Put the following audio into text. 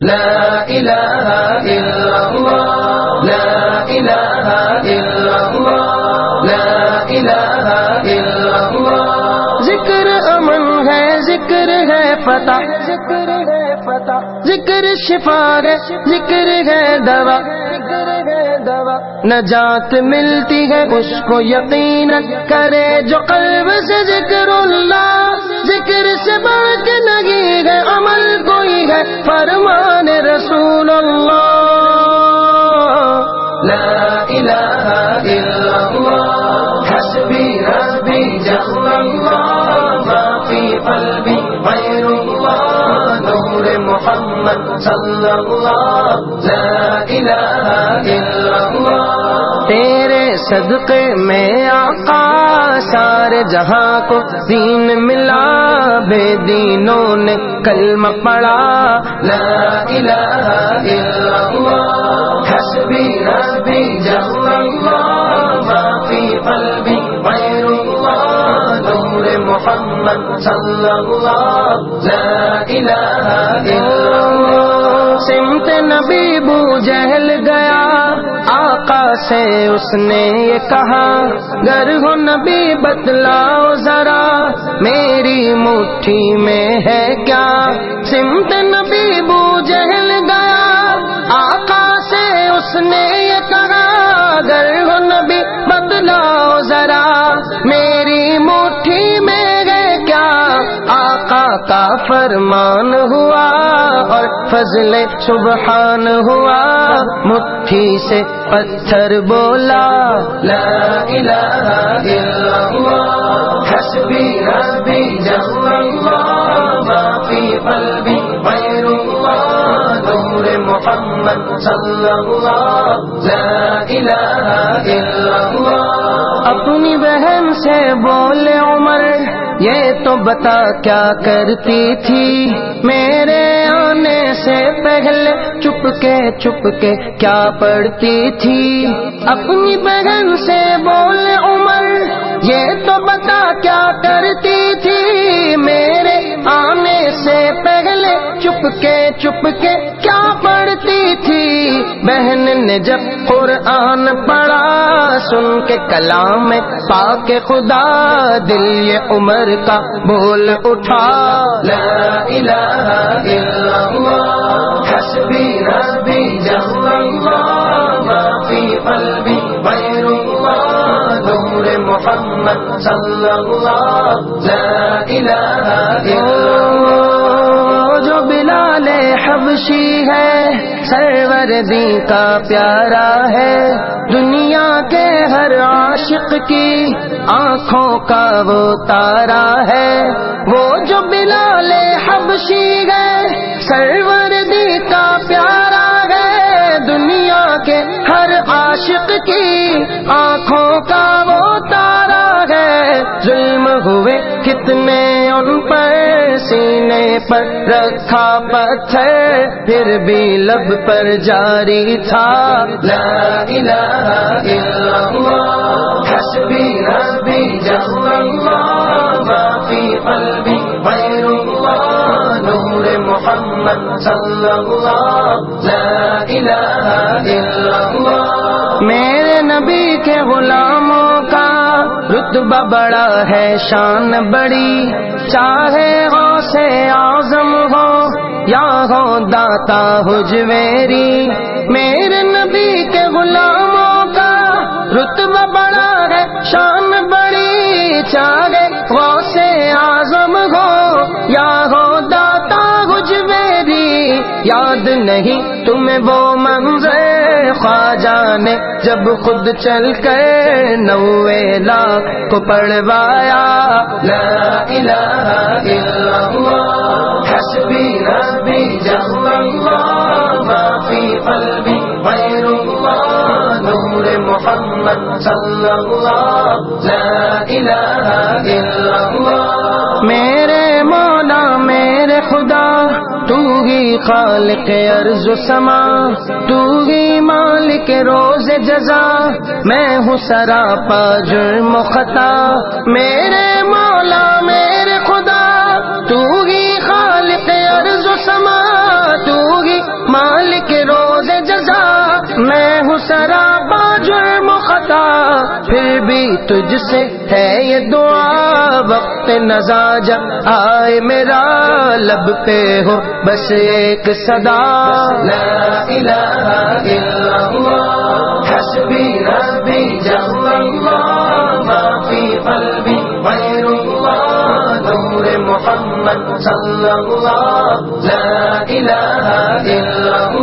لا الہ الا اللہ، لا الہ الا اللہ، لا الہ الا اللہ۔ ذکر امن ہے، ذکر ہے فتح، ذکر ہے فتح، ذکر شفا ہے، ذکر ہے دوا، ذکر ہے دوا، نجات ملتی ہے اس کو یقیناً کرے جو قلب سے ذکر اللہ۔ ذکر سے بڑھ کے نہیں ہے عمل کوئی ہے فرمان رسول اللہ۔ لا الہ الا اللہ، حسبی ربی جل اللہ، ما فی قلبی غیر اللہ، نور محمد صلی اللہ، لا الہ الا اللہ۔ تیرے صدقے میں آقا سارے جہاں کو دین ملا، بے دینوں نے کلمہ پڑھا، لا الہ الا اللہ، حسبی ربی جل اللہ، ما فی قلبی غیر اللہ، نور محمد صلی اللہ، لا الہ الا اللہ۔ سمت نبی بو جہل گیا، آقا سے اس نے یہ کہا، گر ہو نبی بتلاؤ ذرا میری مٹھی میں ہے کیا۔ سمت نبی بو جہل گیا، آقا سے اس نے یہ کہا، گر ہو نبی بتلاؤ ذرا میری مٹھی میں ہے کیا۔ آقا کا فرمان ہوا اور فضل سبحان ہوا، مٹھی سے پتھر بولا، لا الہ الا اللہ، حسبی ربی جل اللہ، ما فی قلبی غیر اللہ، نور محمد صلی اللہ، لا الہ الا اللہ۔ اپنی بہن سے بولے عمر، یہ تو بتا کیا کرتی تھی میرے آنے سے پہلے، چپ کے کیا پڑھتی تھی۔ اپنی بہن سے بولے عمر، یہ تو بتا کیا کرتی تھی میرے آنے سے پہلے، چپ کے کیا پڑھتی تھی۔ بہن نے جب قرآن پڑھا، سن کے کلام پاک خدا، دل یہ عمر کا بول اٹھا، لا الہ الا اللہ، حسبی ربی جل اللہ، ما فی قلبی غیر اللہ، نور محمد صلی اللہ، لا الہ الا اللہ۔ جو بلال حبشی ہے سروردی کا پیارا ہے، دنیا کے ہر عاشق کی آنکھوں کا وہ تارا ہے۔ وہ جو بلال حبشی ہے سروردی کا پیارا ہے، دنیا کے ہر عاشق کی آنکھوں کا وہ تارا ہے۔ ظلم ہوئے کتنے ان پر، سینے پر رکھا پتھر، پھر بھی لب پر جاری تھا، لا الہ الا اللہ، حسبی ربی جل اللہ، ما فی قلبی غیر اللہ، نور محمد صلی اللہ، لا الہ الا اللہ۔ میرے نبی کے غلاموں کا رتبہ بڑا ہے، شان بڑی، چاہے غوث اعظم ہو یا ہو داتا حجویری، میرے نبی کے غلاموں کا رتبہ بڑا ہے، شان بڑی، چاہے غوث اعظم ہو یا ہو داتا حجویری۔ یاد نہیں تمہیں وہ منظر خواجہ نے جب خود چل کر 90 لاکھ کو پڑھوایا، لا الہ الا اللہ، حسبی ربی جل اللہ، ما فی قلبی غیر اللہ، نور محمد صلی اللہ، لا الہ الا اللہ۔ میرے مولا میرے خدا، تو ہی خالق ارض و سما، تو ہی مالک روز جزا، میں ہوں سراپا جرم و خطا۔ میرے مولا میرے خدا، تو ہی خالق ارض و سما، تو ہی پھر بھی تجھ سے ہے یہ دعا، وقت نزا جب آئے میرا لب پہ ہو بس ایک صدا، لا الہ الا اللہ حسبی ربی جل اللہ ما فی قلبی غیر اللہ نور محمد صلی اللہ، لا الہ الا اللہ